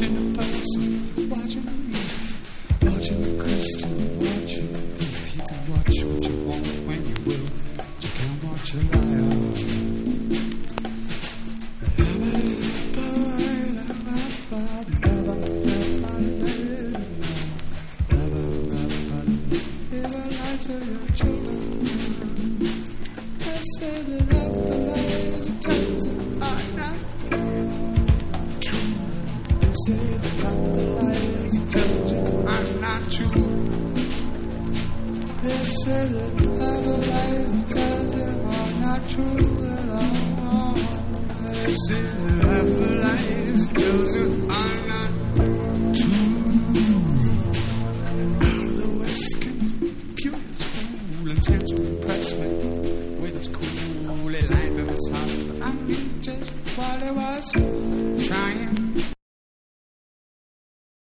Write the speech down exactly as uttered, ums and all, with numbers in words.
watching a person, watching a movie, watching a crystal, watching a thief. You can watch what you want when you will, but you can't watch a liar. To your children, I say that after lies it tells you are not true. They say that after lies it tells you I'm not true. They say that after lies it tells you I'm not true at all. They say that after lies it tells you I'm not true.